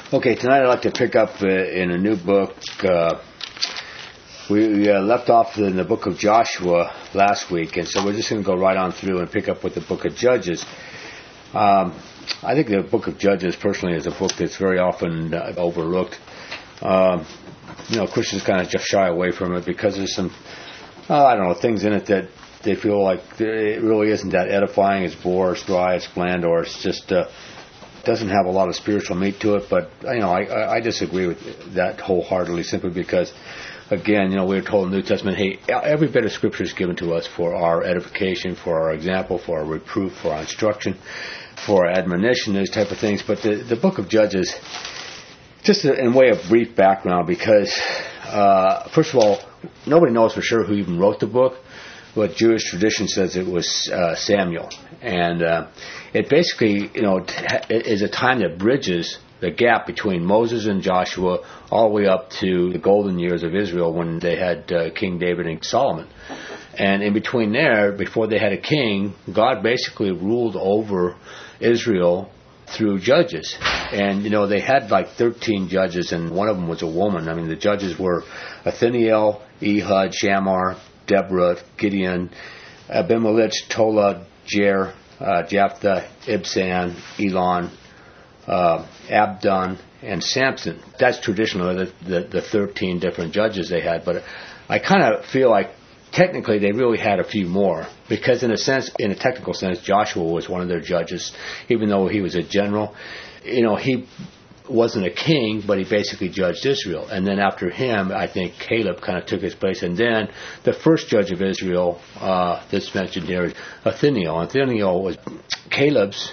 Okay, tonight I'd like to pick up in a new book. We left off in the book of Joshua last week, and so we're just going to go right on through and pick up with the book of Judges. I think the book of Judges, personally, is a book that's very often overlooked. Christians kind of just shy away from it because there's some, things in it that they feel like it really isn't that edifying. It's boring, it's dry, it's bland, or it's just doesn't have a lot of spiritual meat to it. But I disagree with that wholeheartedly, simply because, again, we're told in the New Testament, hey, every bit of Scripture is given to us for our edification, for our example, for our reproof, for our instruction, for our admonition, those type of things. But the book of Judges, just in way of brief background, because first of all, nobody knows for sure who even wrote the book, but Jewish tradition says it was Samuel. And it basically, is a time that bridges the gap between Moses and Joshua all the way up to the golden years of Israel when they had King David and Solomon. And in between there, before they had a king, God basically ruled over Israel through judges. And, they had like 13 judges, and one of them was a woman. I mean, the judges were Othniel, Ehud, Shammar, Deborah, Gideon, Abimelech, Tola, Jair, Jephthah, Ibzan, Elon, Abdon, and Samson. That's traditionally the 13 different judges they had. But I kind of feel like technically they really had a few more, because in a technical sense, Joshua was one of their judges, even though he was a general. He wasn't a king, but he basically judged Israel. And then after him, I think Caleb kind of took his place. And then the first judge of Israel, that's mentioned here, is Othniel. Othniel was Caleb's,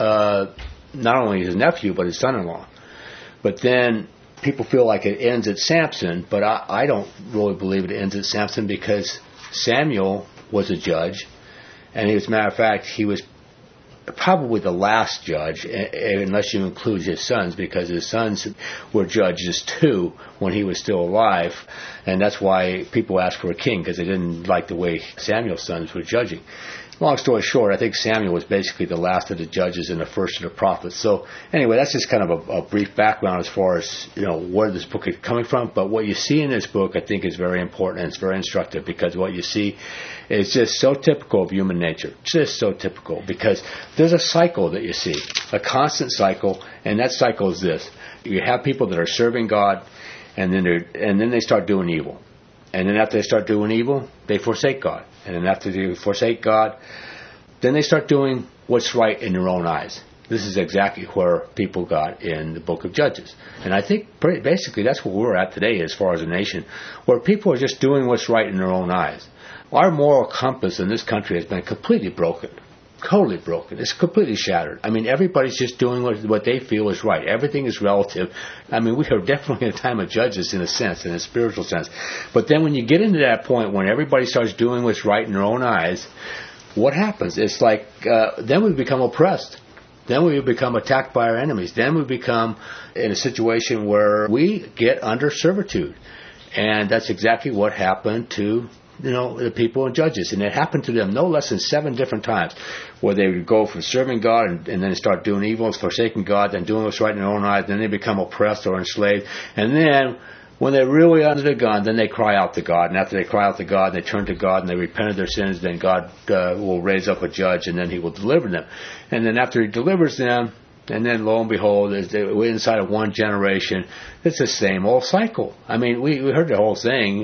not only his nephew, but his son-in-law. But then people feel like it ends at Samson, but I don't really believe it ends at Samson, because Samuel was a judge, and as a matter of fact, he was probably the last judge, unless you include his sons, because his sons were judges too when he was still alive, and that's why people asked for a king, because they didn't like the way Samuel's sons were judging. Long story short, I think Samuel was basically the last of the judges and the first of the prophets. So anyway, that's just kind of a brief background as far as where this book is coming from. But what you see in this book, I think, is very important, and it's very instructive, because what you see is just so typical of human nature. Just so typical, because there's a cycle that you see, a constant cycle, and that cycle is this: you have people that are serving God, and then they start doing evil. And then after they start doing evil, they forsake God. And then after they forsake God, then they start doing what's right in their own eyes. This is exactly where people got in the book of Judges. And I think basically that's where we're at today as far as a nation, where people are just doing what's right in their own eyes. Our moral compass in this country has been completely broken. Totally broken. It's completely shattered. I mean, everybody's just doing what they feel is right. Everything is relative. I mean, we are definitely in a time of judges in a sense, in a spiritual sense. But then when you get into that point when everybody starts doing what's right in their own eyes, what happens? It's like then we become oppressed. Then we become attacked by our enemies. Then we become in a situation where we get under servitude. And that's exactly what happened to the people in Judges. And it happened to them no less than 7 different times, where they would go from serving God and then start doing evil, forsaking God, then doing what's right in their own eyes, then they become oppressed or enslaved. And then when they're really under the gun, then they cry out to God. And after they cry out to God, they turn to God and they repent of their sins, then God will raise up a judge, and then he will deliver them. And then after he delivers them, and then lo and behold, we're inside of one generation, it's the same old cycle. I mean, we heard the whole thing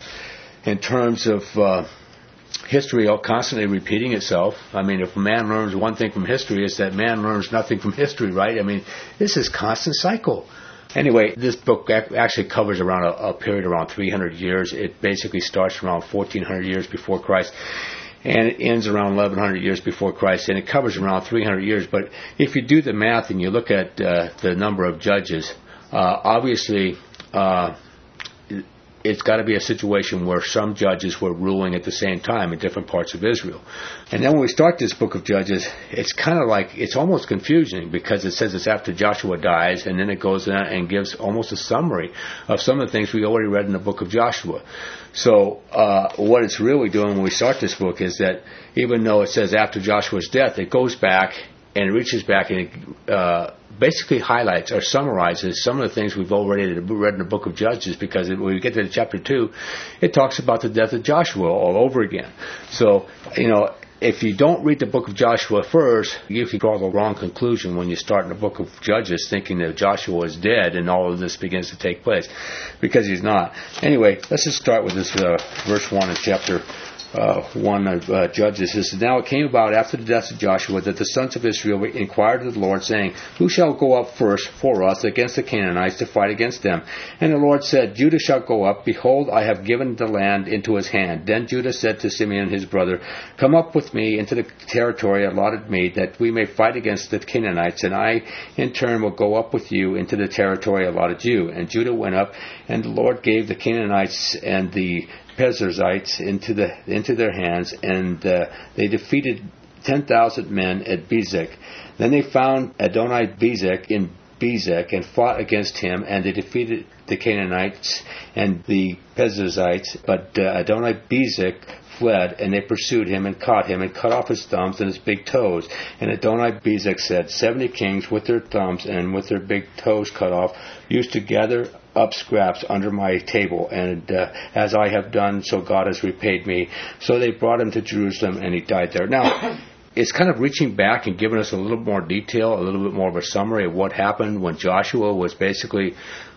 in terms of history constantly repeating itself. I mean, if man learns one thing from history, it's that man learns nothing from history, right? I mean, this is constant cycle. Anyway, this book actually covers around a period around 300 years. It basically starts around 1400 years before Christ, and it ends around 1100 years before Christ, and it covers around 300 years. But if you do the math and you look at the number of judges, obviously it's got to be a situation where some judges were ruling at the same time in different parts of Israel. And then when we start this book of Judges, it's kind of like, it's almost confusing, because it says it's after Joshua dies, and then it goes in and gives almost a summary of some of the things we already read in the book of Joshua. So what it's really doing when we start this book is that even though it says after Joshua's death, it goes back and it reaches back and it basically highlights or summarizes some of the things we've already read in the book of Judges, because when we get to chapter 2, it talks about the death of Joshua all over again. So, if you don't read the book of Joshua first, you can draw the wrong conclusion when you start in the book of Judges thinking that Joshua is dead and all of this begins to take place, because he's not. Anyway, let's just start with this verse 1 of chapter 1 of Judges. It says, "Now it came about after the death of Joshua that the sons of Israel inquired of the Lord, saying, Who shall go up first for us against the Canaanites to fight against them? And the Lord said, Judah shall go up. Behold, I have given the land into his hand. Then Judah said to Simeon his brother, Come up with me into the territory allotted me, that we may fight against the Canaanites, and I in turn will go up with you into the territory allotted you. And Judah went up, and the Lord gave the Canaanites and the Perizzites into their hands, and they defeated 10,000 men at Bezek. Then they found Adoni-Bezek in Bezek and fought against him, and they defeated the Canaanites and the Perizzites. But Adoni-Bezek fled, and they pursued him and caught him and cut off his thumbs and his big toes. And Adoni-Bezek said, 70 kings with their thumbs and with their big toes cut off used to gather up scraps under my table, and as I have done, so God has repaid me. So they brought him to Jerusalem, and he died there." Now, it's kind of reaching back and giving us a little more detail, a little bit more of a summary of what happened when Joshua was basically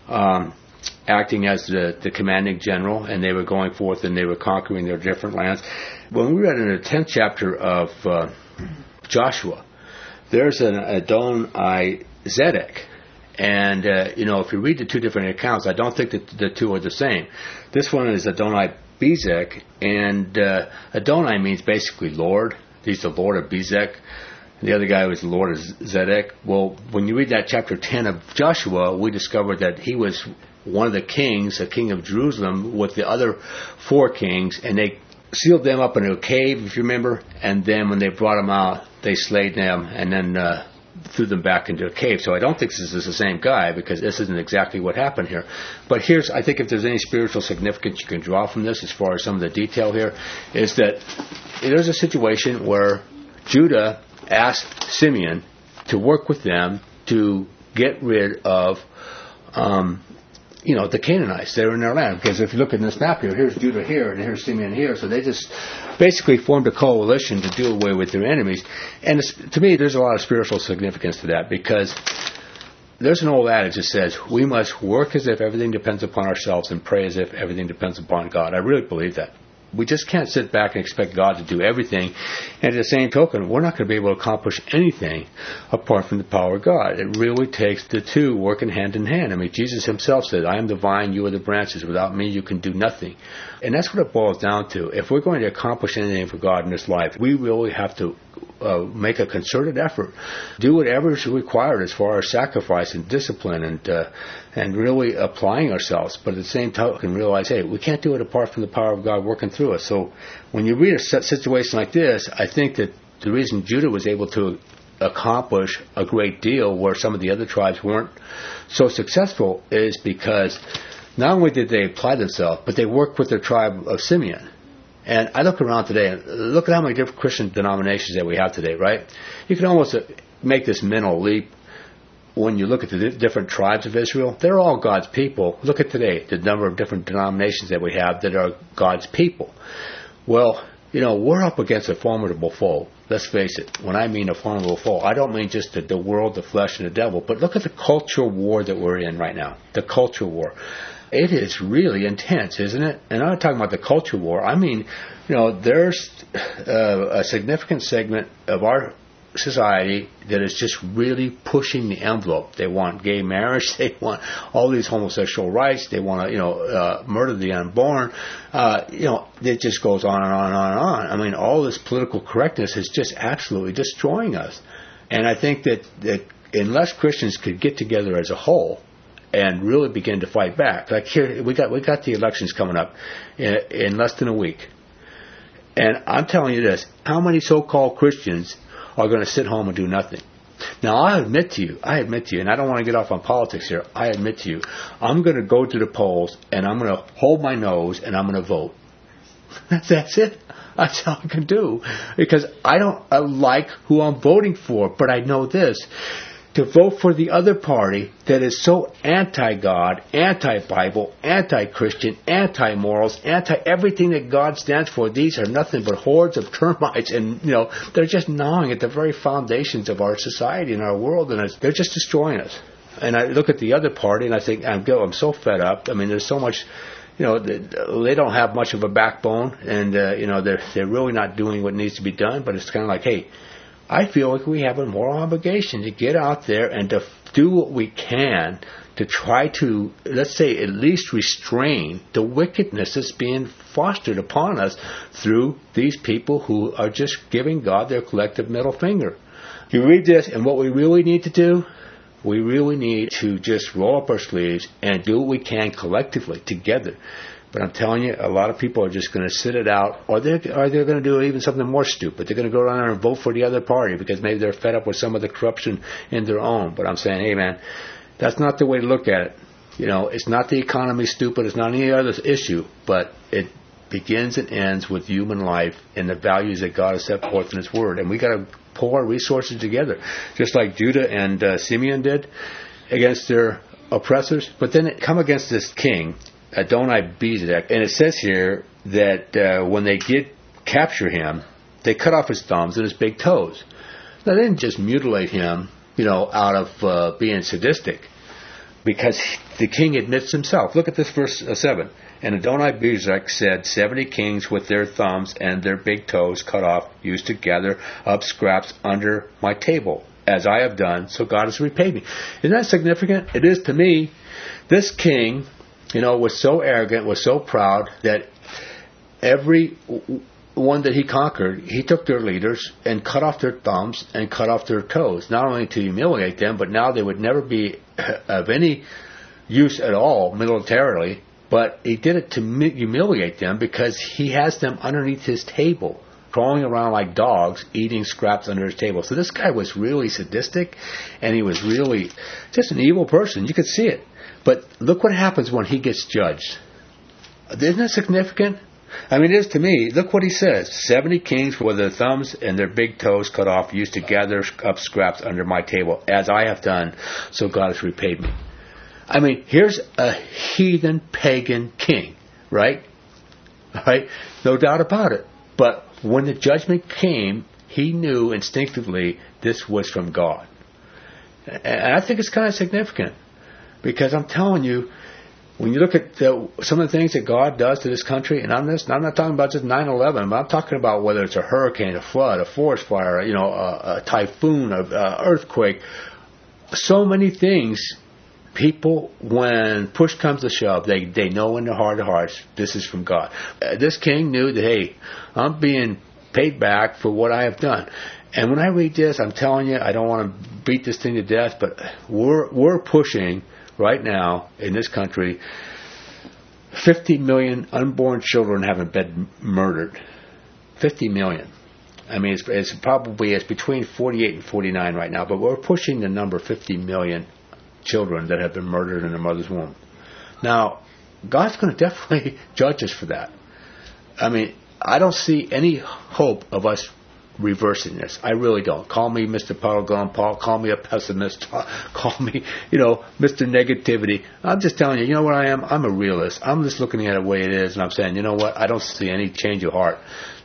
acting as the commanding general, and they were going forth and they were conquering their different lands. When we read in the 10th chapter of Joshua, there's an Adoni-Zedek. And, if you read the two different accounts, I don't think that the two are the same. This one is Adoni-Bezek, and Adoni means basically Lord. He's the Lord of Bezek. The other guy was the Lord of Zedek. Well, when you read that chapter 10 of Joshua, we discovered that he was one of the kings, a king of Jerusalem, with the other 4 kings, and they sealed them up in a cave, if you remember, and then when they brought them out, they slayed them, and then threw them back into a cave. So I don't think this is the same guy, because this isn't exactly what happened here. But I think if there's any spiritual significance you can draw from this, as far as some of the detail here, is that there's a situation where Judah asked Simeon to work with them to get rid of the Canaanites. They were in their land. Because if you look at this map here, here's Judah here, and here's Simeon here. So they just basically formed a coalition to do away with their enemies. And to me, there's a lot of spiritual significance to that, because there's an old adage that says, we must work as if everything depends upon ourselves and pray as if everything depends upon God. I really believe that. We just can't sit back and expect God to do everything. And at the same token, we're not going to be able to accomplish anything apart from the power of God. It really takes the two working hand in hand. I mean, Jesus himself said, I am the vine, you are the branches. Without me, you can do nothing. And that's what it boils down to. If we're going to accomplish anything for God in this life, we really have to make a concerted effort, do whatever is required as far as sacrifice and discipline and really applying ourselves. But at the same time, realize, hey, we can't do it apart from the power of God working through us. So when you read a situation like this, I think that the reason Judah was able to accomplish a great deal where some of the other tribes weren't so successful is because not only did they apply themselves, but they worked with their tribe of Simeon. And I look around today, and look at how many different Christian denominations that we have today, right? You can almost make this mental leap when you look at the different tribes of Israel. They're all God's people. Look at today, the number of different denominations that we have that are God's people. Well, we're up against a formidable foe. Let's face it. When I mean a formidable foe, I don't mean just the world, the flesh, and the devil, but look at the cultural war that we're in right now, the cultural war. It is really intense, isn't it? And I'm not talking about the culture war. I mean, there's a significant segment of our society that is just really pushing the envelope. They want gay marriage. They want all these homosexual rights. They want to, murder the unborn. It just goes on and on and on and on. I mean, all this political correctness is just absolutely destroying us. And I think that unless Christians could get together as a whole and really begin to fight back. Like here, we got the elections coming up in less than a week. And I'm telling you this, how many so-called Christians are going to sit home and do nothing? Now, I admit to you, and I don't want to get off on politics here, I admit to you, I'm going to go to the polls and I'm going to hold my nose and I'm going to vote. That's it. That's all I can do. Because I don't like who I'm voting for, but I know this. To vote for the other party that is so anti-God, anti-Bible, anti-Christian, anti-morals, anti-everything that God stands for, these are nothing but hordes of termites, and they're just gnawing at the very foundations of our society and our world, and they're just destroying us. And I look at the other party and I think, I'm so fed up. I mean, there's so much, they don't have much of a backbone, and they're really not doing what needs to be done. But it's kind of like, hey, I feel like we have a moral obligation to get out there and to do what we can to try to, let's say, at least restrain the wickedness that's being fostered upon us through these people who are just giving God their collective middle finger. You read this, and what we really need to do, we really need to just roll up our sleeves and do what we can collectively together. But I'm telling you, a lot of people are just going to sit it out, or they're going to do even something more stupid. They're going to go down there and vote for the other party because maybe they're fed up with some of the corruption in their own. But I'm saying, hey, man, that's not the way to look at it. It's not the economy stupid. It's not any other issue. But it begins and ends with human life and the values that God has set forth in His Word. And we got to pull our resources together, just like Judah and Simeon did against their oppressors. But then come against this king, Adoni-Bezek, and it says here that when they did capture him, they cut off his thumbs and his big toes. Now, they didn't just mutilate him, out of being sadistic, because the king admits himself. Look at this verse 7. And Adoni-Bezek said, 70 kings with their thumbs and their big toes cut off used to gather up scraps under my table, as I have done, so God has repaid me. Isn't that significant? It is to me. This king, was so arrogant, was so proud that every one that he conquered, he took their leaders and cut off their thumbs and cut off their toes, not only to humiliate them, but now they would never be of any use at all militarily. But he did it to humiliate them because he has them underneath his table, crawling around like dogs, eating scraps under his table. So this guy was really sadistic, and he was really just an evil person. You could see it. But look what happens when he gets judged. Isn't that significant? I mean, it is to me. Look what he says. 70 kings with their thumbs and their big toes cut off used to gather up scraps under my table, as I have done, so God has repaid me. I mean, here's a heathen pagan king, right? Right? No doubt about it. But when the judgment came, he knew instinctively this was from God. And I think it's kind of significant, because I'm telling you, when you look at some of the things that God does to this country, and I'm not talking about just 9/11, but I'm talking about whether it's a hurricane, a flood, a forest fire, a typhoon, an earthquake, so many things. People, when push comes to shove, they know in their heart of hearts, this is from God. This king knew that, hey, I'm being paid back for what I have done. And when I read this, I'm telling you, I don't want to beat this thing to death, but we're pushing right now in this country 50 million unborn children haven't been murdered. 50 million. I mean, it's probably between 48 and 49 right now, but we're pushing the number 50 million children that have been murdered in their mother's womb. Now, God's going to definitely judge us for that. I mean, I don't see any hope of us reversing this. I really don't. Call me Mr. Paragon Paul. Call me a pessimist. Call me, Mr. Negativity. I'm just telling you, you know what I am? I'm a realist. I'm just looking at it the way it is, and I'm saying, you know what? I don't see any change of heart.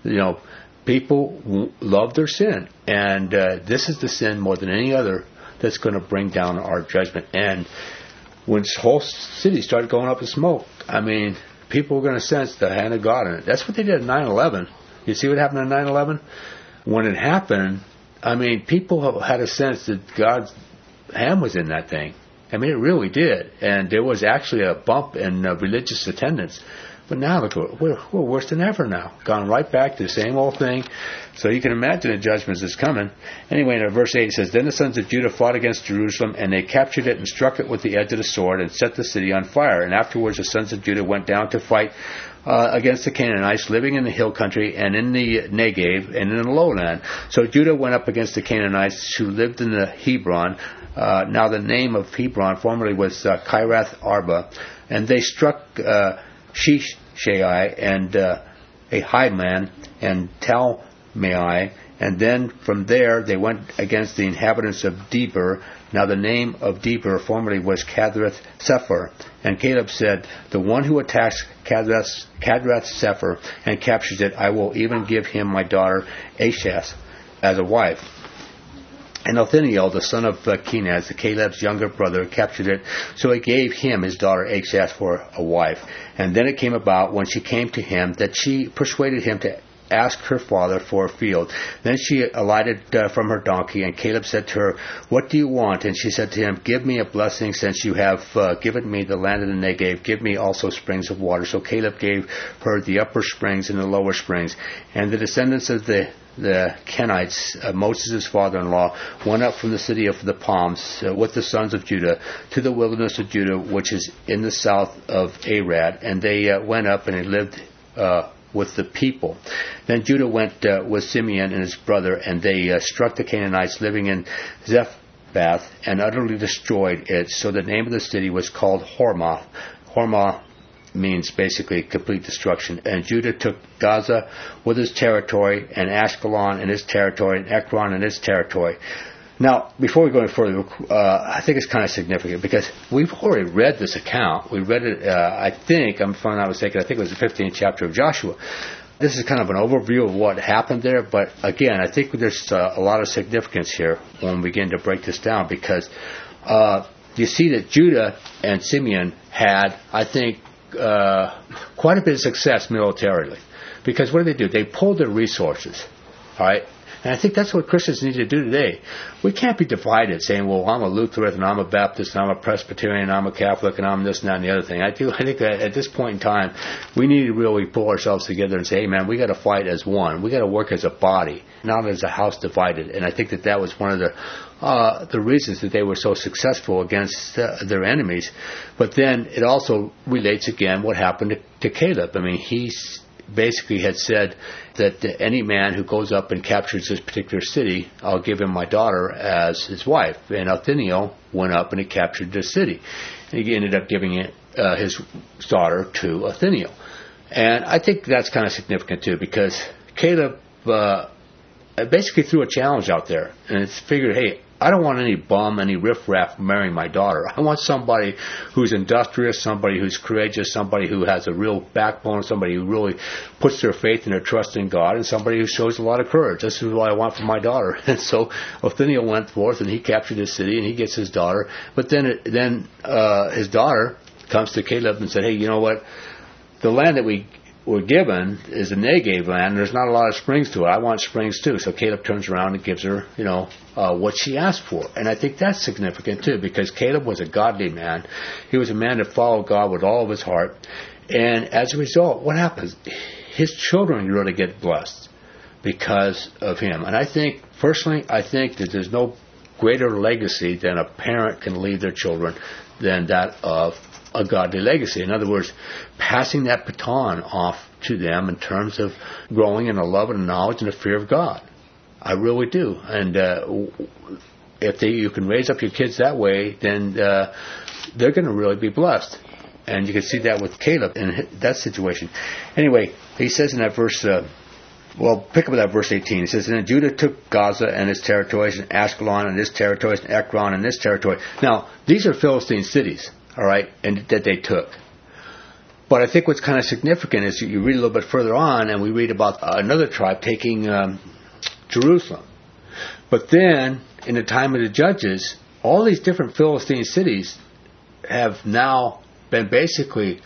People love their sin, and this is the sin more than any other that's going to bring down our judgment. And when whole cities started going up in smoke, I mean, people were going to sense the hand of God in it. That's what they did at 9/11. You see what happened at 9/11? When it happened, I mean, people had a sense that God's hand was in that thing. I mean, it really did. And there was actually a bump in religious attendance. But now, look, we're worse than ever now. Gone right back to the same old thing. So you can imagine the judgment that's coming. Anyway, in verse 8 it says, Then the sons of Judah fought against Jerusalem, and they captured it and struck it with the edge of the sword and set the city on fire. And afterwards the sons of Judah went down to fight against the Canaanites living in the hill country and in the Negev and in the lowland. So Judah went up against the Canaanites who lived in the Hebron. Now the name of Hebron formerly was Kiriath Arba. And they struck Sheshai and a highman, and Talmai, and then from there they went against the inhabitants of Debir. Now the name of Debir formerly was Kadrath Sepher. And Caleb said, the one who attacks Kadrath Sepher and captures it, I will even give him my daughter Ashas as a wife. And Othniel, the son of Kenaz, Caleb's younger brother, captured it, so he gave him his daughter Ashas for a wife. And then it came about, when she came to him, that she persuaded him to ask her father for a field. Then she alighted from her donkey, and Caleb said to her, what do you want? And she said to him, give me a blessing, since you have given me the land of the Negev. Give me also springs of water. So Caleb gave her the upper springs and the lower springs. And the descendants of the Kenites, Moses' father-in-law, went up from the city of the palms with the sons of Judah to the wilderness of Judah, which is in the south of Arad. And they went up and they lived with the people. Then Judah went with Simeon and his brother, and they struck the Canaanites living in Zephath and utterly destroyed it. So the name of the city was called Hormah. Hormah means basically complete destruction. And Judah took Gaza with its territory, and Ashkelon and its territory, and Ekron and its territory. Now, before we go any further, I think it's kind of significant because we've already read this account. We read it, I think, if I'm not mistaken, I think it was the 15th chapter of Joshua. This is kind of an overview of what happened there, but again, I think there's a lot of significance here when we begin to break this down, because you see that Judah and Simeon had, I think, quite a bit of success militarily. Because what do? They pulled their resources, all right? And I think that's what Christians need to do today. We can't be divided, saying, well, I'm a Lutheran, and I'm a Baptist, and I'm a Presbyterian, and I'm a Catholic, and I'm this and that and the other thing. I think that at this point in time, we need to really pull ourselves together and say, hey, man, we got to fight as one. We got to work as a body, not as a house divided. And I think that was one of the reasons that they were so successful against their enemies. But then it also relates again what happened to Caleb. I mean, he's basically had said that any man who goes up and captures this particular city, I'll give him my daughter as his wife. And Othniel went up and he captured the city. And he ended up giving his daughter to Othniel. And I think that's kind of significant too, because Caleb basically threw a challenge out there. And it's figured, hey, I don't want any bum, any riffraff marrying my daughter. I want somebody who's industrious, somebody who's courageous, somebody who has a real backbone, somebody who really puts their faith and their trust in God, and somebody who shows a lot of courage. This is what I want for my daughter. And so Othniel went forth, and he captured his city, and he gets his daughter. But then his daughter comes to Caleb and said, hey, you know what? The land that we were given is the Negev land, and there's not a lot of springs to it. I want springs too. So Caleb turns around and gives her, what she asked for. And I think that's significant too, because Caleb was a godly man. He was a man that followed God with all of his heart. And as a result, what happens? His children really get blessed because of him. And I think, personally, that there's no greater legacy than a parent can leave their children than that of a godly legacy. In other words, passing that baton off to them in terms of growing in a love and a knowledge and a fear of God. I really do. And if you can raise up your kids that way, then they're going to really be blessed. And you can see that with Caleb in that situation. Anyway, he says in that verse, pick up that verse 18. It says, and Judah took Gaza and its territories, and Ashkelon and its territories, and Ekron and its territory. Now, these are Philistine cities. All right, and that they took. But I think what's kind of significant is you read a little bit further on, and we read about another tribe taking Jerusalem. But then, in the time of the judges, all these different Philistine cities have now been basically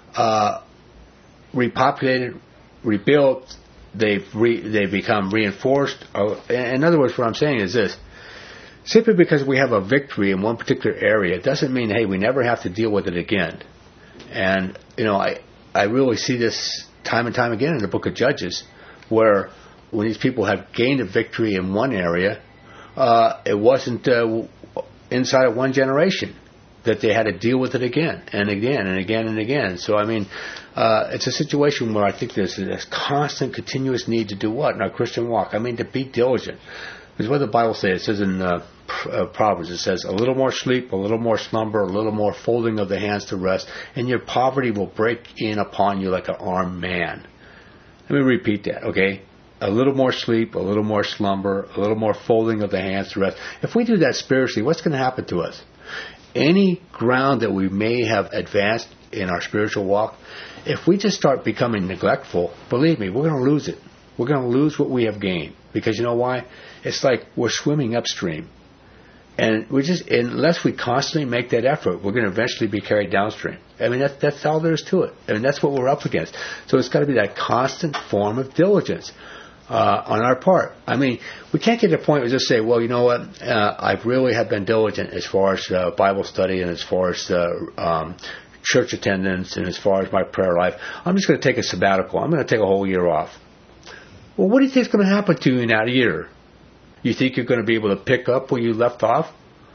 repopulated, rebuilt. They've become reinforced. In other words, what I'm saying is this. Simply because we have a victory in one particular area doesn't mean, hey, we never have to deal with it again. And, I really see this time and time again in the book of Judges, where when these people have gained a victory in one area, it wasn't inside of one generation that they had to deal with it again and again and again and again. So, it's a situation where I think there's this constant, continuous need to do what in our Christian walk? To be diligent. Because what the Bible says, it says in Proverbs, it says, a little more sleep, a little more slumber, a little more folding of the hands to rest, and your poverty will break in upon you like an armed man. Let me repeat that, okay? A little more sleep, a little more slumber, a little more folding of the hands to rest. If we do that spiritually, what's going to happen to us? Any ground that we may have advanced in our spiritual walk, if we just start becoming neglectful, believe me, we're going to lose it. We're going to lose what we have gained. Because you know why? It's like we're swimming upstream. And unless we constantly make that effort, we're going to eventually be carried downstream. I mean, that's all there is to it. I mean, that's what we're up against. So it's got to be that constant form of diligence on our part. I mean, we can't get to the point where we just say, well, you know what, I really have been diligent as far as Bible study and as far as church attendance and as far as my prayer life. I'm just going to take a sabbatical. I'm going to take a whole year off. Well, what do you think is going to happen to you in that year? You think you're going to be able to pick up where you left off?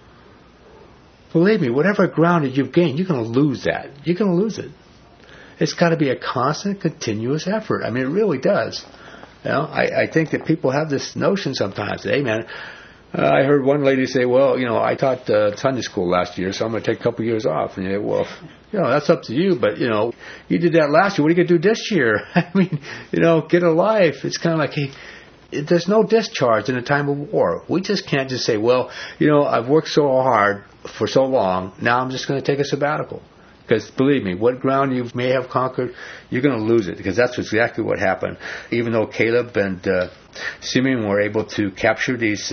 Believe me, whatever ground that you've gained, you're going to lose that. You're going to lose it. It's got to be a constant, continuous effort. I mean, it really does. You know, I think that people have this notion sometimes. Hey, man, I heard one lady say, well, you know, I taught Sunday school last year, so I'm going to take a couple years off. And you say, well, you know, that's up to you, but, you know, you did that last year. What are you going to do this year? I mean, you know, get a life. It's kind of like, hey, there's no discharge in a time of war. We just can't just say, well, you know, I've worked so hard for so long, now I'm just going to take a sabbatical. Because believe me, what ground you may have conquered, you're going to lose it. Because that's exactly what happened. Even though Caleb and Simeon were able to capture these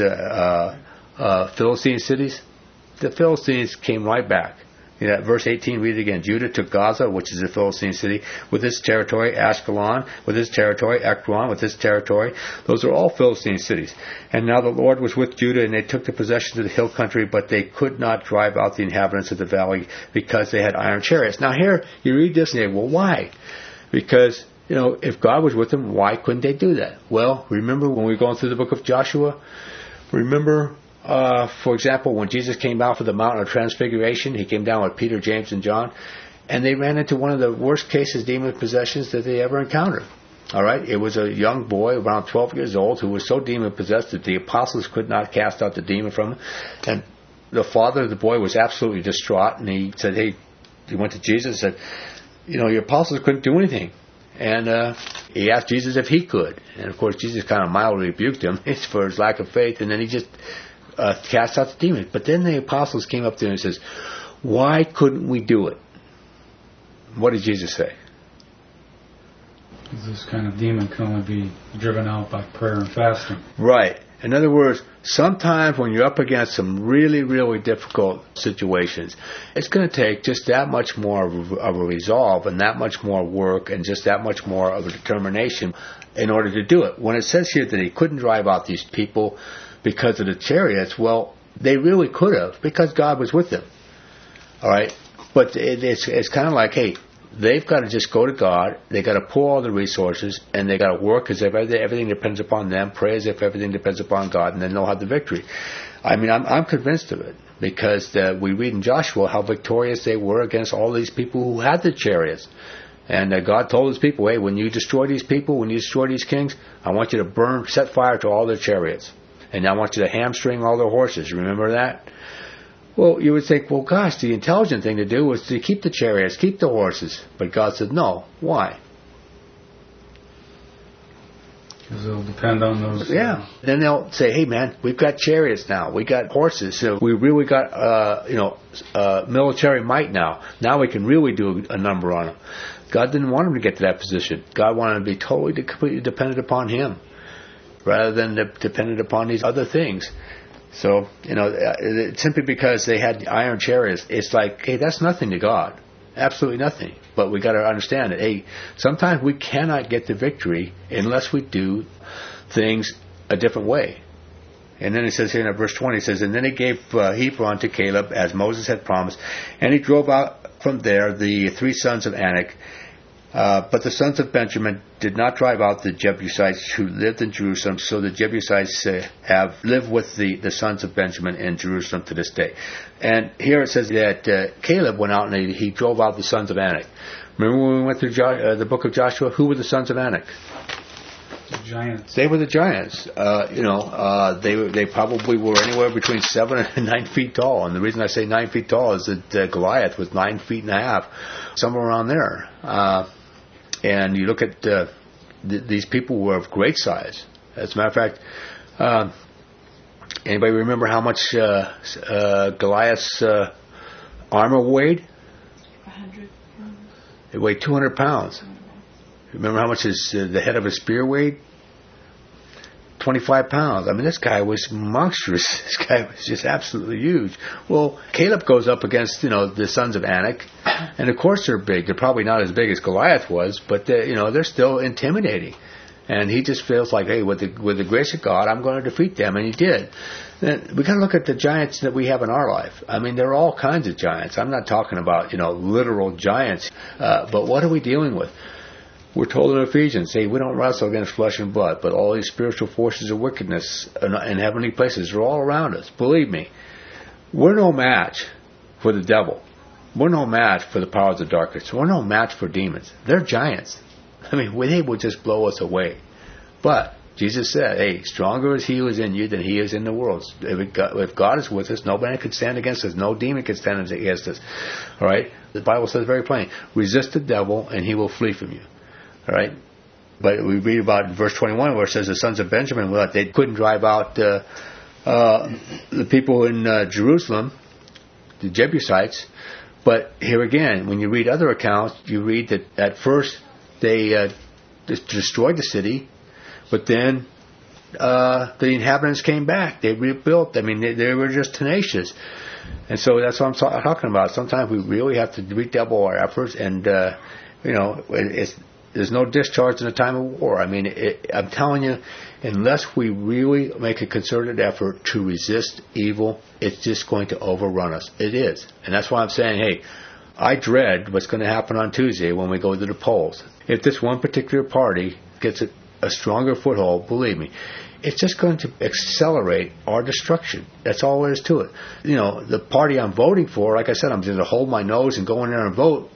Philistine cities, the Philistines came right back. You know, verse 18, read it again. Judah took Gaza, which is a Philistine city, with its territory, Ashkelon, with its territory, Ekron, with its territory. Those are all Philistine cities. And now the Lord was with Judah, and they took the possession of the hill country, but they could not drive out the inhabitants of the valley because they had iron chariots. Now here, you read this and you say, well, why? Because, you know, if God was with them, why couldn't they do that? Well, remember when we were going through the book of Joshua? Remember, for example, when Jesus came down for the Mountain of Transfiguration, he came down with Peter, James, and John, and they ran into one of the worst cases demon possessions that they ever encountered. All right? It was a young boy, around 12 years old, who was so demon-possessed that the apostles could not cast out the demon from him. And the father of the boy was absolutely distraught, and he said, hey, he went to Jesus and said, you know, your apostles couldn't do anything. And he asked Jesus if he could. And, of course, Jesus kind of mildly rebuked him for his lack of faith, and then he just cast out the demons. But then the apostles came up to him and says, why couldn't we do it? What did Jesus say? This kind of demon can only be driven out by prayer and fasting. Right. In other words, sometimes when you're up against some really, really difficult situations, it's going to take just that much more of a resolve and that much more work and just that much more of a determination in order to do it. When it says here that he couldn't drive out these people because of the chariots, well, they really could have because God was with them. All right? But it's kind of like, hey, they've got to just go to God. They've got to pull all the resources, and they've got to work as if everything depends upon them, pray as if everything depends upon God, and then they'll have the victory. I mean, I'm convinced of it because we read in Joshua how victorious they were against all these people who had the chariots. And God told his people, hey, when you destroy these people, when you destroy these kings, I want you to set fire to all their chariots. And I want you to hamstring all their horses. Remember that? Well, you would think, well, gosh, the intelligent thing to do was to keep the chariots, keep the horses. But God said, no. Why? Because it'll depend on those. Yeah. Then they'll say, hey, man, we've got chariots now. We got horses. So we really got, military might now. Now we can really do a number on them. God didn't want them to get to that position. God wanted them to be totally, completely dependent upon him rather than dependent upon these other things. So, simply because they had iron chariots, it's like, hey, that's nothing to God. Absolutely nothing. But we got to understand that, hey, sometimes we cannot get the victory unless we do things a different way. And then it says here in verse 20, it says, and then he gave Hebron to Caleb as Moses had promised, and he drove out from there the 3 sons of Anak. But the sons of Benjamin did not drive out the Jebusites who lived in Jerusalem, so the Jebusites have lived with the sons of Benjamin in Jerusalem to this day. And here it says that Caleb went out and he drove out the sons of Anak. Remember when we went through the book of Joshua? Who were the sons of Anak? The giants. They were the giants. They probably were anywhere between 7 and 9 feet tall. And the reason I say 9 feet tall is that Goliath was 9 feet and a half, somewhere around there. And you look at these people were of great size. As a matter of fact, anybody remember how much Goliath's armor weighed? 100. It weighed 200 pounds. Remember how much the head of a spear weighed? 25 pounds. I mean, this guy was monstrous. This guy was just absolutely huge. Well, Caleb goes up against, the sons of Anak, and of course they're big. They're probably not as big as Goliath was, but they're still intimidating. And he just feels like, hey, with the grace of God, I'm going to defeat them, and he did. Then we got to look at the giants that we have in our life. I mean, there are all kinds of giants. I'm not talking about literal giants, but what are we dealing with? We're told in Ephesians, hey, we don't wrestle against flesh and blood, but all these spiritual forces of wickedness in heavenly places are all around us. Believe me, we're no match for the devil. We're no match for the powers of darkness. We're no match for demons. They're giants. I mean, they will just blow us away. But Jesus said, hey, stronger is he who is in you than he is in the world. If God is with us, nobody can stand against us. No demon can stand against us. All right? The Bible says very plain, resist the devil and he will flee from you. All right, but we read about in verse 21 where it says the sons of Benjamin, they couldn't drive out the people in Jerusalem, the Jebusites. But here again, when you read other accounts, you read that at first they destroyed the city, but then the inhabitants came back. They rebuilt. I mean, they were just tenacious. And so that's what I'm talking about. Sometimes we really have to redouble our efforts, and there's no discharge in a time of war. I mean, I'm telling you, unless we really make a concerted effort to resist evil, it's just going to overrun us. It is. And that's why I'm saying, hey, I dread what's going to happen on Tuesday when we go to the polls. If this one particular party gets a stronger foothold, believe me, it's just going to accelerate our destruction. That's all there is to it. The party I'm voting for, like I said, I'm going to hold my nose and go in there and vote,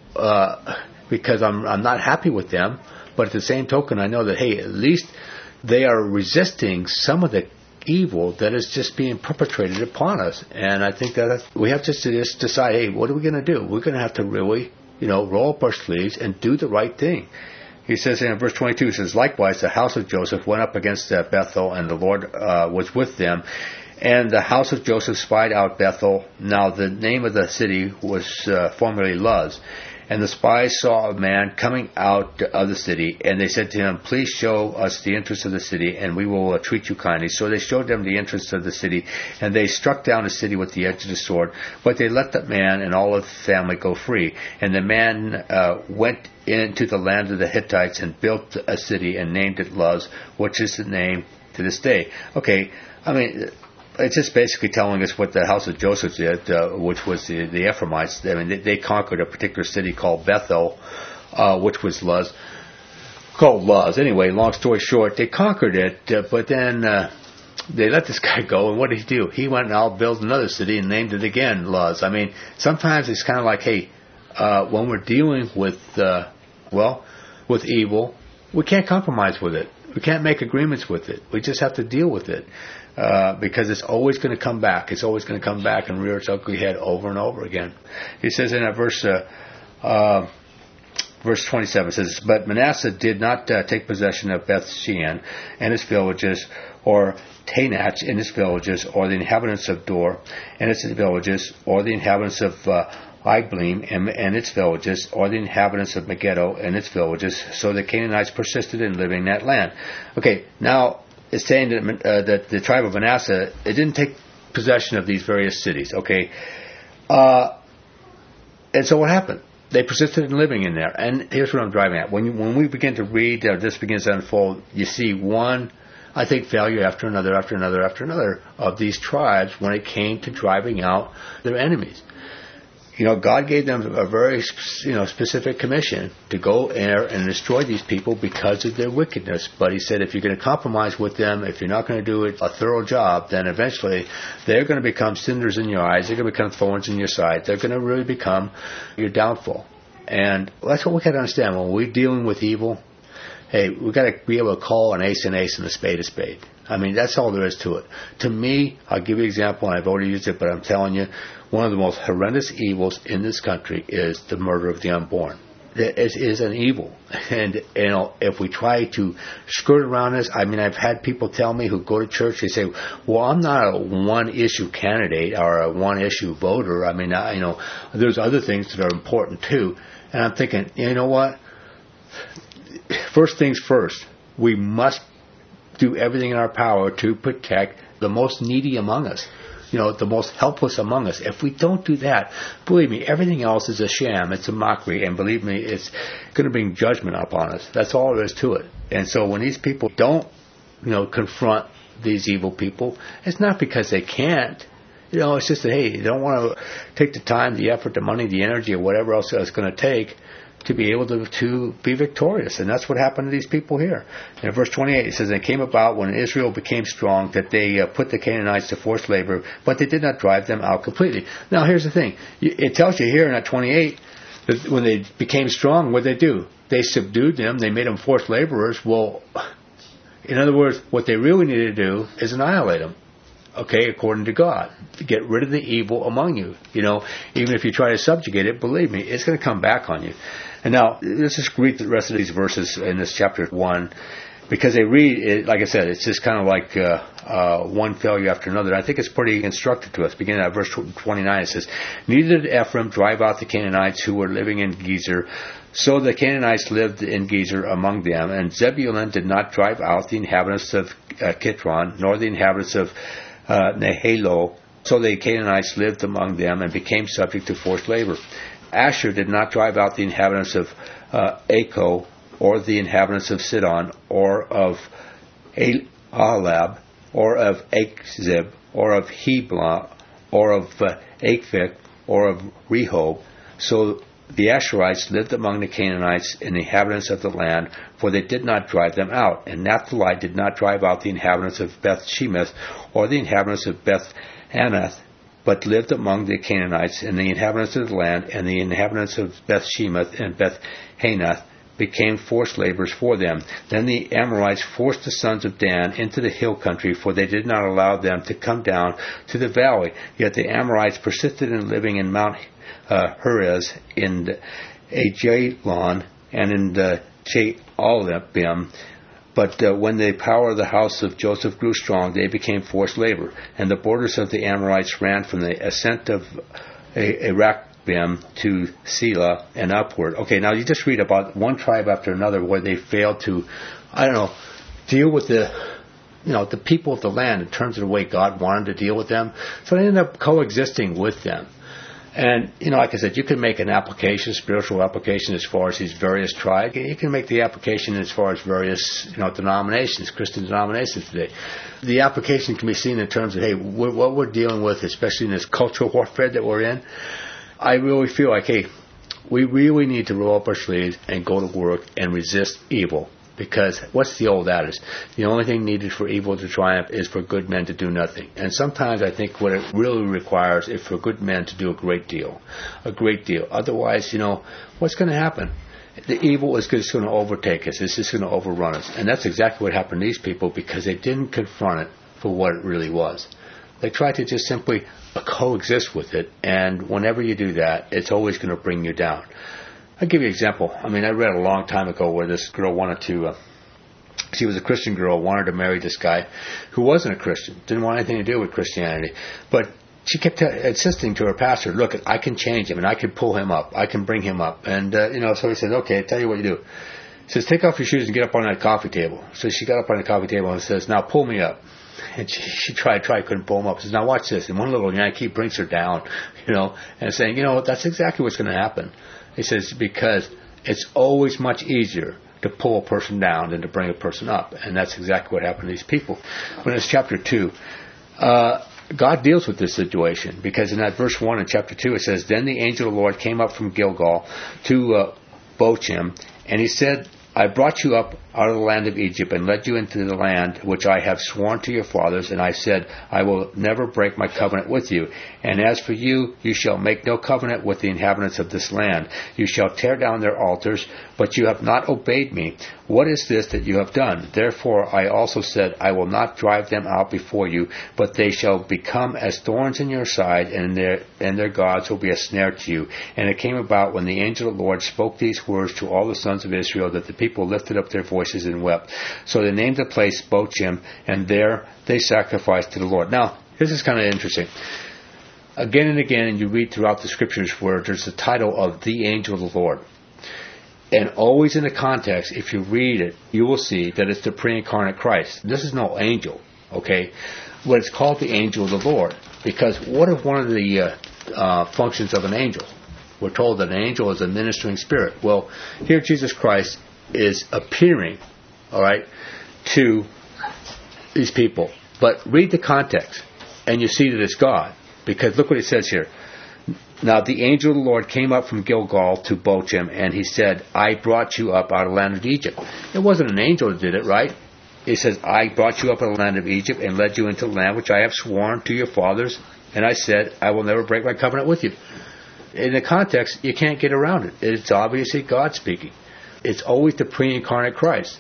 because I'm not happy with them, but at the same token, I know that, hey, at least they are resisting some of the evil that is just being perpetrated upon us. And I think that we have to just decide, hey, what are we going to do? We're going to have to really, roll up our sleeves and do the right thing. He says in verse 22, it says, likewise, the house of Joseph went up against Bethel, and the Lord was with them. And the house of Joseph spied out Bethel. Now the name of the city was formerly Luz. And the spies saw a man coming out of the city, and they said to him, please show us the entrance of the city, and we will treat you kindly. So they showed them the entrance of the city, and they struck down the city with the edge of the sword. But they let the man and all of the family go free. And the man went into the land of the Hittites and built a city and named it Luz, which is the name to this day. Okay, I mean, it's just basically telling us what the house of Joseph did, which was the Ephraimites. I mean, they conquered a particular city called Bethel, which was Luz. Called Luz. Anyway, long story short, they conquered it, but then they let this guy go, and what did he do? He went and outbuilt another city and named it again Luz. I mean, sometimes it's kind of like, hey, when we're dealing with, with evil, we can't compromise with it. We can't make agreements with it. We just have to deal with it. Because it's always going to come back. It's always going to come back and rear its ugly head over and over again. He says in that verse 27, it says, but Manasseh did not take possession of Beth Shean and its villages, or Tanach and its villages, or the inhabitants of Dor and its villages, or the inhabitants of Ibleam and its villages, or the inhabitants of Megiddo and its villages. So the Canaanites persisted in living in that land. Okay, now it's saying that the tribe of Manasseh, it didn't take possession of these various cities, okay? And so what happened? They persisted in living in there. And here's what I'm driving at. When we begin to read, this begins to unfold, you see one, I think, failure after another of these tribes when it came to driving out their enemies. God gave them a very, specific commission to go there and destroy these people because of their wickedness. But he said, if you're going to compromise with them, if you're not going to do a thorough job, then eventually they're going to become cinders in your eyes. They're going to become thorns in your side. They're going to really become your downfall. And that's what we got to understand. When we're dealing with evil, hey, we've got to be able to call an ace and a spade a spade. I mean, that's all there is to it. To me, I'll give you an example, and I've already used it, but I'm telling you, one of the most horrendous evils in this country is the murder of the unborn. that is an evil. And, if we try to skirt around this, I mean, I've had people tell me who go to church, they say, well, I'm not a one-issue candidate or a one-issue voter. I mean, there's other things that are important too. And I'm thinking, you know what? First things first, we must do everything in our power to protect the most needy among us, the most helpless among us. If we don't do that, believe me, everything else is a sham. It's a mockery. And believe me, it's going to bring judgment upon us. That's all there is to it. And so when these people don't, confront these evil people, it's not because they can't. It's just that, hey, they don't want to take the time, the effort, the money, the energy, or whatever else it's going to take to be able to be victorious. And that's what happened to these people here. In verse 28, it says, "And it came about when Israel became strong that they put the Canaanites to forced labor, but they did not drive them out completely." Now, here's the thing. It tells you here in that 28 that when they became strong, what did they do? They subdued them. They made them forced laborers. Well, in other words, what they really needed to do is annihilate them. Okay, according to God, to get rid of the evil among you. Even if you try to subjugate it, believe me, it's going to come back on you. And now, let's just read the rest of these verses in this chapter 1, because they read, it, like I said, it's just kind of like one failure after another. I think it's pretty instructive to us. Beginning at verse 29, it says, "Neither did Ephraim drive out the Canaanites who were living in Gezer, so the Canaanites lived in Gezer among them. And Zebulun did not drive out the inhabitants of Kitron, nor the inhabitants of Nahalo, so the Canaanites lived among them and became subject to forced labor. Asher did not drive out the inhabitants of Acho, or the inhabitants of Sidon, or of Ahlab, or of Achzib, or of Heblah, or of Aphik, or of Rehob. So the Asherites lived among the Canaanites and the inhabitants of the land, for they did not drive them out. And Naphtali did not drive out the inhabitants of Beth Shemesh, or the inhabitants of Beth Anath, but lived among the Canaanites and the inhabitants of the land, and the inhabitants of Beth Shemesh and Beth Hanath became forced laborers for them. Then the Amorites forced the sons of Dan into the hill country, for they did not allow them to come down to the valley. Yet the Amorites persisted in living in Mount Heres, in Ajalon, and in Jaalbim. But when the power of the house of Joseph grew strong, they became forced labor. And the borders of the Amorites ran from the ascent of Arachbim to Selah and upward. Okay, now you just read about one tribe after another where they failed to, deal with the people of the land in terms of the way God wanted to deal with them. So they ended up coexisting with them. And, like I said, you can make an application, spiritual application, as far as these various tribes. You can make the application as far as various, denominations, Christian denominations today. The application can be seen in terms of, hey, what we're dealing with, especially in this cultural warfare that we're in. I really feel like, hey, we really need to roll up our sleeves and go to work and resist evil. Because what's the old adage? The only thing needed for evil to triumph is for good men to do nothing. And sometimes I think what it really requires is for good men to do a great deal. A great deal. Otherwise, what's going to happen? The evil is just going to overtake us. It's just going to overrun us. And that's exactly what happened to these people, because they didn't confront it for what it really was. They tried to just simply coexist with it. And whenever you do that, it's always going to bring you down. I'll give you an example. I read a long time ago where this girl wanted to, she was a Christian girl, wanted to marry this guy who wasn't a Christian, didn't want anything to do with Christianity. But she kept insisting to her pastor, look, I can change him and I can pull him up. I can bring him up. And, so he said, okay, I'll tell you what you do. He says, take off your shoes and get up on that coffee table. So she got up on the coffee table and says, now pull me up. And she tried, couldn't pull him up. She says, now watch this. And one little Yankee brings her down, and saying, that's exactly what's going to happen. He says, because it's always much easier to pull a person down than to bring a person up. And that's exactly what happened to these people. When it's chapter 2, God deals with this situation, because in that verse 1 in chapter 2, it says, Then the angel of the Lord came up from Gilgal to Bochim, and he said, I brought you up out of the land of Egypt and led you into the land which I have sworn to your fathers. And I said, I will never break my covenant with you. And as for you, you shall make no covenant with the inhabitants of this land. You shall tear down their altars, but you have not obeyed me. what is this that you have done? Therefore I also said, I will not drive them out before you, but they shall become as thorns in your side, and their gods will be a snare to you. And it came about when the angel of the Lord spoke these words to all the sons of Israel, that the people lifted up their voices and wept. So they named the place Bochim, and there they sacrificed to the Lord. Now, this is kind of interesting. Again and again, and you read throughout the scriptures where there's the title of the angel of the Lord. And always in the context, if you read it, you will see that it's the pre-incarnate Christ. This is no angel, okay? But it's called the angel of the Lord. Because what is one of the functions of an angel? We're told that an angel is a ministering spirit. Well, here Jesus Christ is appearing, all right, to these people. But read the context, and you see that it's God. Because look what it says here. Now the angel of the Lord came up from Gilgal to Bochim, and he said, I brought you up out of the land of Egypt. It wasn't an angel that did it, right? It says, I brought you up out of the land of Egypt and led you into the land which I have sworn to your fathers. And I said, I will never break my covenant with you. In the context, you can't get around it. It's obviously God speaking. It's always the pre-incarnate Christ.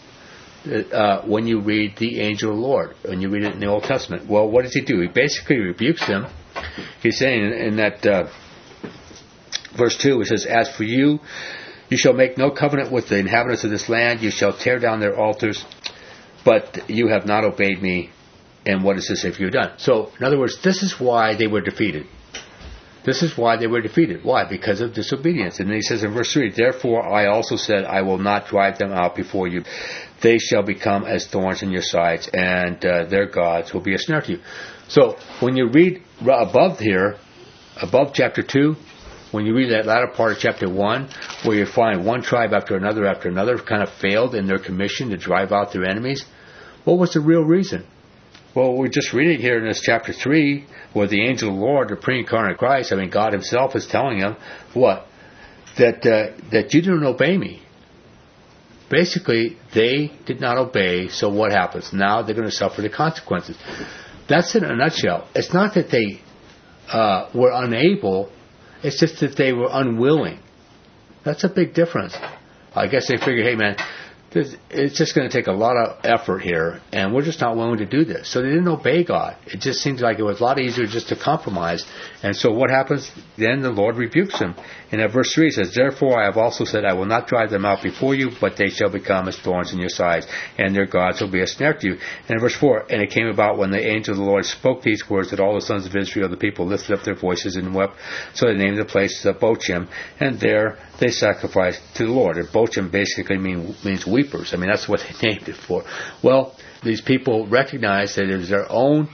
When you read the angel of the Lord, when you read it in the Old Testament. Well, what does he do? He basically rebukes them. He's saying in that verse 2, it says, As for you, you shall make no covenant with the inhabitants of this land. You shall tear down their altars, but you have not obeyed me. And what is this if you've done? So, in other words, this is why they were defeated. This is why they were defeated. Why? Because of disobedience. And then he says in verse 3, Therefore I also said, I will not drive them out before you. They shall become as thorns in your sides, and their gods will be a snare to you. So, when you read above here, above chapter 2, when you read that latter part of chapter 1, where you find one tribe after another kind of failed in their commission to drive out their enemies, what was the real reason? Well, we're just reading here in this chapter 3, where the angel of the Lord, the pre-incarnate Christ, God himself is telling them, what? That you didn't obey me. Basically, they did not obey, so what happens? Now they're going to suffer the consequences. That's in a nutshell. It's not that they were unable, it's just that they were unwilling. That's a big difference. I guess they figured, hey man, it's just going to take a lot of effort here, and we're just not willing to do this. So they didn't obey God. It just seems like it was a lot easier just to compromise. And so what happens? Then the Lord rebukes them. And at verse 3 it says, Therefore I have also said, I will not drive them out before you, but they shall become as thorns in your sides, and their gods will be a snare to you. And in verse 4, And it came about when the angel of the Lord spoke these words, that all the sons of Israel, the people, lifted up their voices and wept. So they named the place Bochim, and there they sacrificed to the Lord. And Bochim basically means weepers. That's what they named it for. Well, these people recognized that it was their own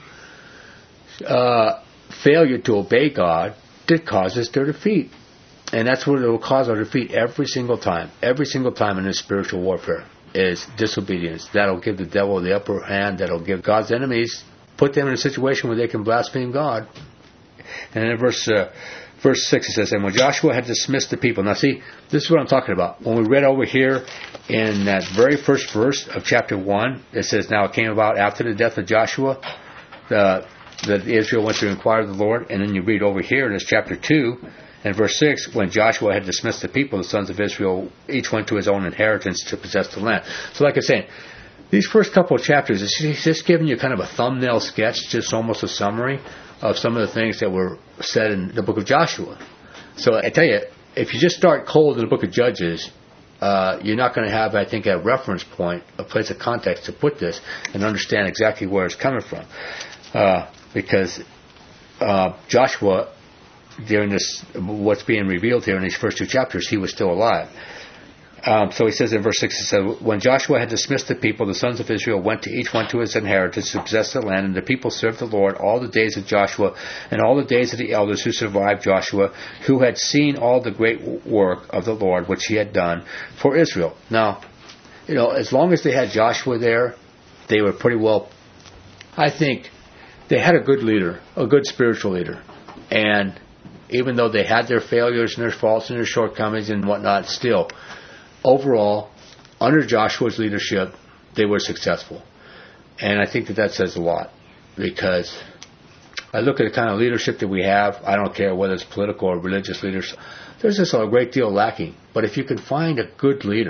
failure to obey God that causes their defeat. And that's what it will cause our defeat every single time. Every single time in this spiritual warfare is disobedience. That'll give the devil the upper hand. That'll give God's enemies, put them in a situation where they can blaspheme God. And in verse 6 it says, And when Joshua had dismissed the people. Now see, this is what I'm talking about. When we read over here in that very first verse of chapter 1, it says, Now it came about after the death of Joshua that Israel went to inquire of the Lord. And then you read over here in this chapter 2 and verse 6, when Joshua had dismissed the people, the sons of Israel each went to his own inheritance to possess the land. So like I said, these first couple of chapters, it's just giving you kind of a thumbnail sketch, just almost a summary of some of the things that were said in the book of Joshua. So I tell you, if you just start cold in the book of Judges, you're not going to have, I think, a reference point, a place of context to put this and understand exactly where it's coming from. Because Joshua, during this, what's being revealed here in these first two chapters, he was still alive. So he says in verse 6, it says, When Joshua had dismissed the people, the sons of Israel went to each one to his inheritance to possess the land, and the people served the Lord all the days of Joshua and all the days of the elders who survived Joshua, who had seen all the great work of the Lord which he had done for Israel. Now, as long as they had Joshua there, they were pretty well, I think, they had a good leader, a good spiritual leader. And even though they had their failures and their faults and their shortcomings and whatnot, still, overall, under Joshua's leadership, they were successful. And I think that says a lot, because I look at the kind of leadership that we have. I don't care whether it's political or religious leaders. There's just a great deal lacking. But if you can find a good leader,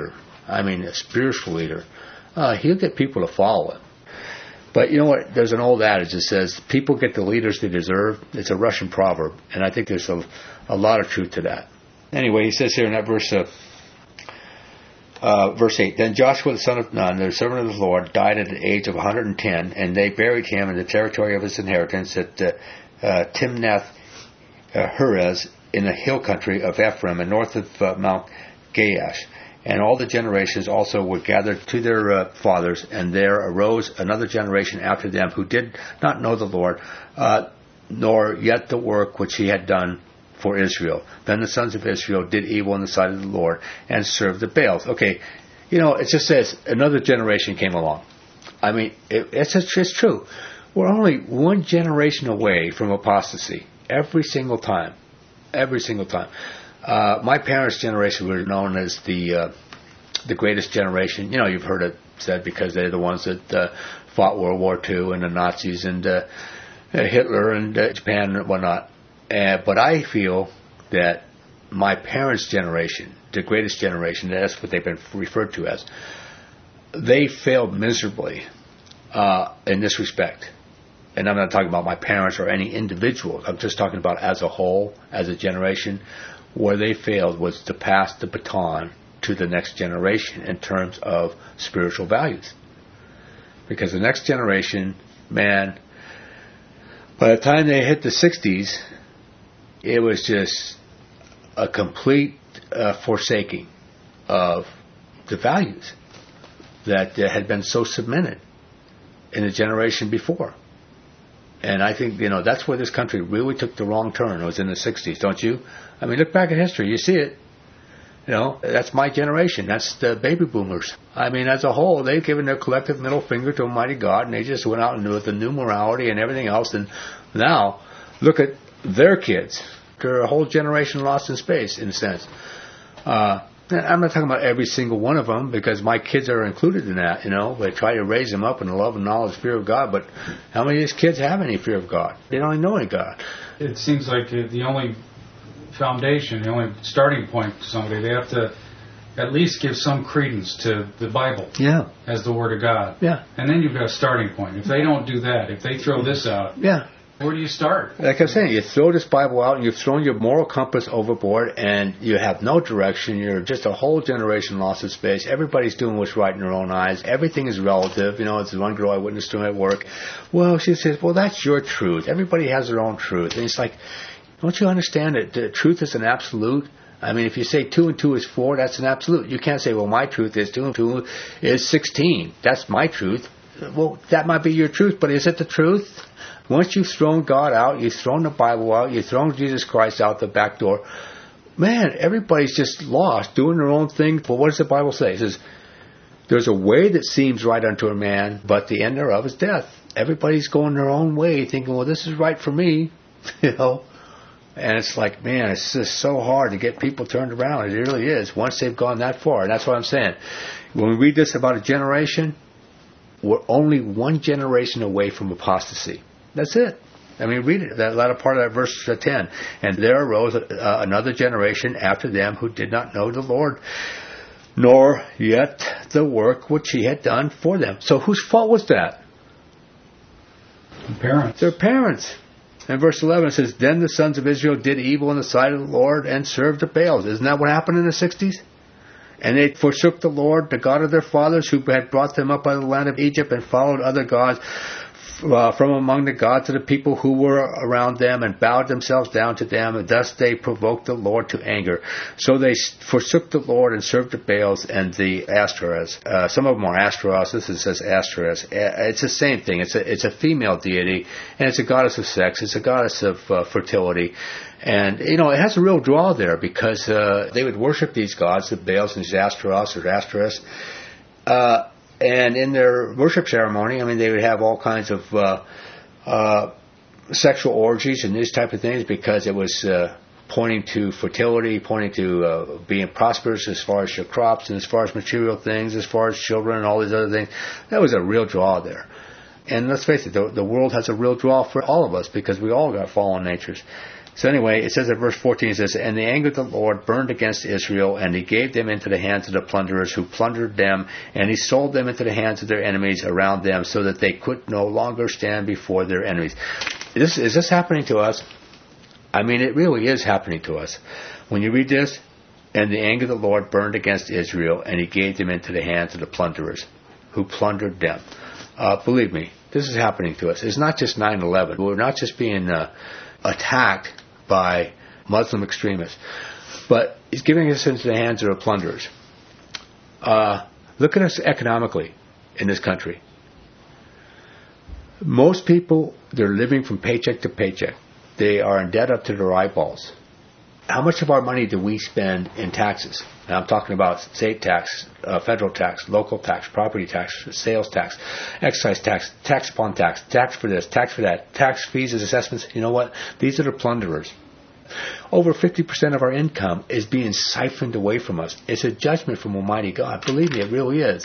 I mean a spiritual leader, he'll get people to follow him. But you know what? There's an old adage that says, people get the leaders they deserve. It's a Russian proverb, and I think there's a lot of truth to that. Anyway, he says here in that verse 8, Then Joshua the son of Nun, the servant of the Lord, died at the age of 110, and they buried him in the territory of his inheritance at Timnath-Heres in the hill country of Ephraim, and north of Mount Gaash. And all the generations also were gathered to their fathers, and there arose another generation after them who did not know the Lord, nor yet the work which he had done for Israel. Then the sons of Israel did evil in the sight of the Lord, and served the Baals. Okay, it just says another generation came along. I mean, it's true. We're only one generation away from apostasy every single time. Every single time. My parents' generation were known as the greatest generation. You've heard it said because they're the ones that fought World War II and the Nazis and Hitler and Japan and whatnot. But I feel that my parents' generation, the greatest generation, that's what they've been referred to as, they failed miserably in this respect. And I'm not talking about my parents or any individual. I'm just talking about as a whole, as a generation. Where they failed was to pass the baton to the next generation in terms of spiritual values. Because the next generation, man, by the time they hit the 60s, it was just a complete forsaking of the values that had been so cemented in the generation before. And I think, that's where this country really took the wrong turn. It was in the 60s, don't you? I mean, look back at history. You see it. That's my generation. That's the baby boomers. I mean, as a whole, they've given their collective middle finger to Almighty God, and they just went out and with the new morality and everything else. And now, look at their kids. They're a whole generation lost in space, in a sense. I'm not talking about every single one of them, because my kids are included in that, They try to raise them up in the love and knowledge and fear of God, but how many of these kids have any fear of God? They don't even know any God. It seems like the only foundation, the only starting point to somebody, they have to at least give some credence to the Bible as the Word of God. Yeah. And then you've got a starting point. If they don't do that, if they throw this out, where do you start? Like I'm saying, you throw this Bible out and you've thrown your moral compass overboard and you have no direction. You're just a whole generation lost in space. Everybody's doing what's right in their own eyes. Everything is relative. It's one girl I witnessed to at work. Well, she says, well, that's your truth. Everybody has their own truth. And it's like, don't you understand that the truth is an absolute? I mean, if you say 2 and 2 is 4, that's an absolute. You can't say, well, my truth is 2 and 2 is 16. That's my truth. Well, that might be your truth, but is it the truth? Once you've thrown God out, you've thrown the Bible out, you've thrown Jesus Christ out the back door, man, everybody's just lost, doing their own thing. But what does the Bible say? It says, there's a way that seems right unto a man, but the end thereof is death. Everybody's going their own way, thinking, well, this is right for me, And it's like, man, it's just so hard to get people turned around. It really is, once they've gone that far. And that's what I'm saying. When we read this about a generation, we're only one generation away from apostasy. That's it. I mean, read it, that latter part of that verse 10. And there arose another generation after them who did not know the Lord, nor yet the work which he had done for them. So whose fault was that? The parents. Their parents. And verse 11 says, Then the sons of Israel did evil in the sight of the Lord and served the Baals. Isn't that what happened in the 60s? And they forsook the Lord, the God of their fathers, who had brought them up out of the land of Egypt, and followed other gods from among the gods of the people who were around them, and bowed themselves down to them, and thus they provoked the Lord to anger. So they forsook the Lord and served the Baals and the Ashtoreths. Some of them are Ashtoreths. This says Ashtoreths. It's the same thing. It's a female deity, and it's a goddess of sex. It's a goddess of fertility. And, it has a real draw there, because they would worship these gods, the Baals and the Ashtoreths or Ashtoreths. And in their worship ceremony, I mean, they would have all kinds of sexual orgies and these type of things, because it was pointing to fertility, pointing to being prosperous as far as your crops and as far as material things, as far as children and all these other things. That was a real draw there. And let's face it, the world has a real draw for all of us, because we all got fallen natures. So anyway, it says in verse 14, it says, and the anger of the Lord burned against Israel, and he gave them into the hands of the plunderers who plundered them, and he sold them into the hands of their enemies around them, so that they could no longer stand before their enemies. Is this happening to us? I mean, it really is happening to us. When you read this, and the anger of the Lord burned against Israel, and he gave them into the hands of the plunderers who plundered them. Believe me, this is happening to us. It's not just 9/11. We're not just being attacked by Muslim extremists, but he's giving us into the hands of the plunderers. Look at us economically in this country. Most people, they're living from paycheck to paycheck. They are in debt up to their eyeballs. How much of our money do we spend in taxes? Now I'm talking about state tax, federal tax, local tax, property tax, sales tax, excise tax, tax upon tax, tax for this, tax for that, tax fees and assessments. You know what? These are the plunderers. Over 50% of our income is being siphoned away from us. It's a judgment from Almighty God. Believe me, it really is.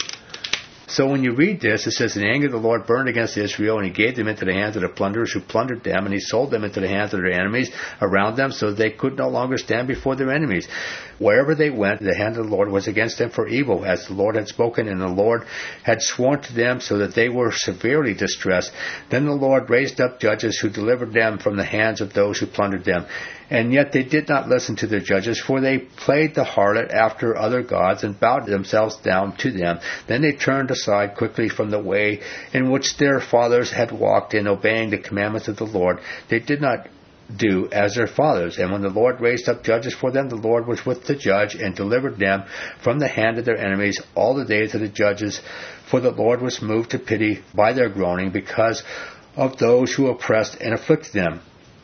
So when you read this, it says, the anger of the Lord burned against Israel, and he gave them into the hands of the plunderers who plundered them, and he sold them into the hands of their enemies around them, so they could no longer stand before their enemies. Wherever they went, the hand of the Lord was against them for evil, as the Lord had spoken, and the Lord had sworn to them, so that they were severely distressed. Then the Lord raised up judges who delivered them from the hands of those who plundered them. And yet they did not listen to their judges, for they played the harlot after other gods and bowed themselves down to them. Then they turned aside quickly from the way in which their fathers had walked in obeying the commandments of the Lord. They did not do as their fathers. And when the Lord raised up judges for them, the Lord was with the judge and delivered them from the hand of their enemies all the days of the judges. For the Lord was moved to pity by their groaning because of those who oppressed and afflicted them.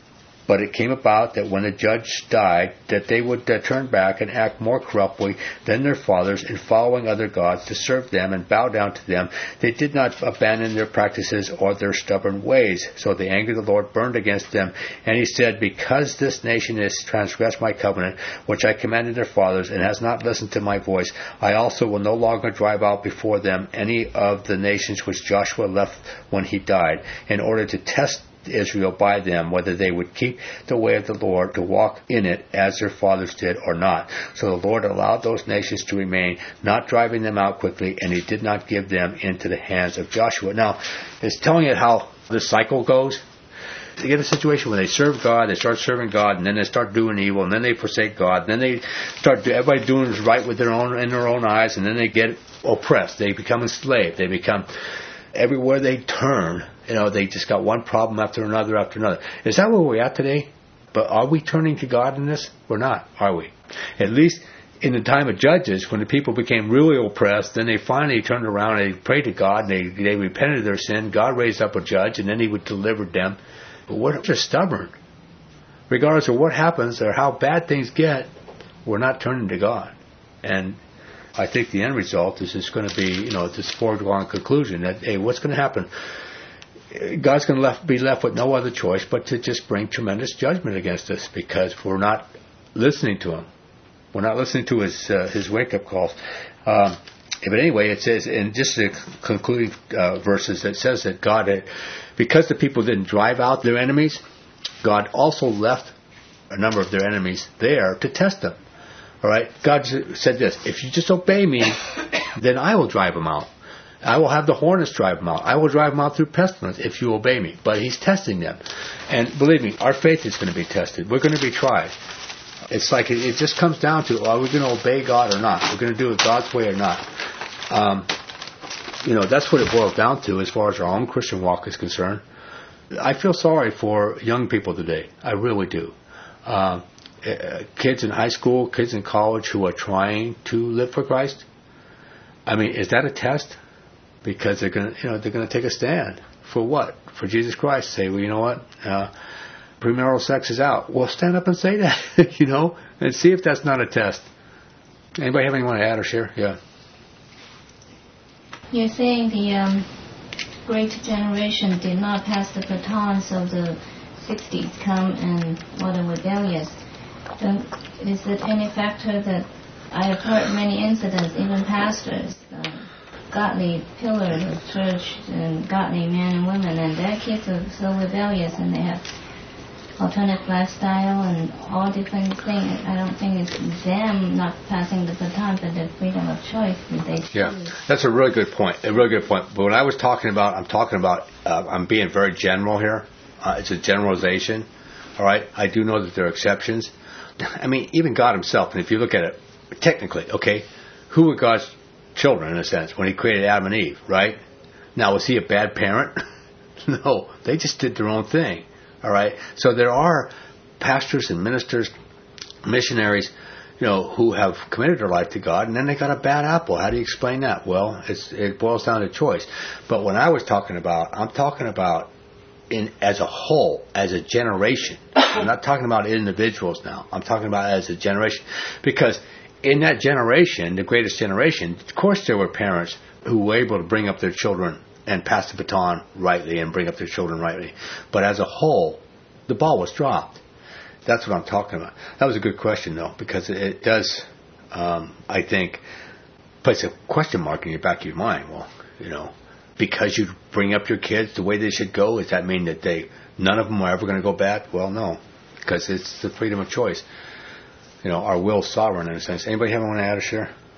But it came about that when the judge died, that they would turn back and act more corruptly than their fathers in following other gods to serve them and bow down to them. They did not abandon their practices or their stubborn ways. So the anger of the Lord burned against them. And he said, because this nation has transgressed my covenant, which I commanded their fathers, and has not listened to my voice, I also will no longer drive out before them any of the nations which Joshua left when he died, in order to test Israel by them, whether they would keep the way of the Lord to walk in it as their fathers did or not. So the Lord allowed those nations to remain, not driving them out quickly, and he did not give them into the hands of Joshua. Now, it's telling it how the cycle goes. They get a situation where they serve God, they start serving God, and then they start doing evil, and then they forsake God, and then they start everybody doing right with their own in their own eyes, and then they get oppressed. They become enslaved. They become everywhere they turn. They just got one problem after another after another. Is that where we're at today? But are we turning to God in this? We're not, are we? At least in the time of Judges, when the people became really oppressed, then they finally turned around and they prayed to God, and they repented of their sin. God raised up a judge, and then he would deliver them. But we're just stubborn. Regardless of what happens or how bad things get, we're not turning to God. And I think the end result is just going to be, this foregone conclusion that, hey, what's going to happen? God's going to be left with no other choice but to just bring tremendous judgment against us because we're not listening to him. We're not listening to his wake-up calls. But anyway, it says, in just the concluding verses, it says that God, because the people didn't drive out their enemies, God also left a number of their enemies there to test them. All right? God said this, if you just obey me, then I will drive them out. I will have the hornets drive them out. I will drive them out through pestilence if you obey me. But he's testing them. And believe me, our faith is going to be tested. We're going to be tried. It's like it just comes down to, are we going to obey God or not? We're going to do it God's way or not? That's what it boils down to as far as our own Christian walk is concerned. I feel sorry for young people today. I really do. Kids in high school, kids in college who are trying to live for Christ. I mean, is that a test? Because they're going to take a stand for what? For Jesus Christ. Say, well, you know what? Premarital sex is out. Well, stand up and say that, and see if that's not a test. Anybody have anything to add or share? Yeah. You're saying the great generation did not pass the batons of the 60s, come and were rebellious. Then is it any factor that I have heard many incidents, even pastors, godly pillars of church and godly men and women, and their kids are so rebellious and they have alternate lifestyle and all different things. I don't think it's them not passing the baton, but the freedom of choice that they choose. Yeah, that's a really good point. A really good point. But when I was talking about, I'm being very general here. It's a generalization. All right, I do know that there are exceptions. I mean, even God Himself. And if you look at it technically, okay, who were God's children in a sense when He created Adam and Eve? Right? Now, was He a bad parent? No, they just did their own thing. All right. So there are pastors and ministers, missionaries, who have committed their life to God, and then they got a bad apple. How do you explain that? Well, it boils down to choice. But when I was talking about, I'm talking about as a whole, as a generation. I'm not talking about individuals now. I'm talking about as a generation, because in that generation, the greatest generation, of course, there were parents who were able to bring up their children and pass the baton rightly and bring up their children rightly. But as a whole, the ball was dropped. That's what I'm talking about. That was a good question, though, because it does, I think, place a question mark in the back of your mind. Well, because you bring up your kids the way they should go, does that mean that none of them are ever going to go bad? Well, no, because it's the freedom of choice. Our will's sovereign in a sense. Anybody have anything to add or share?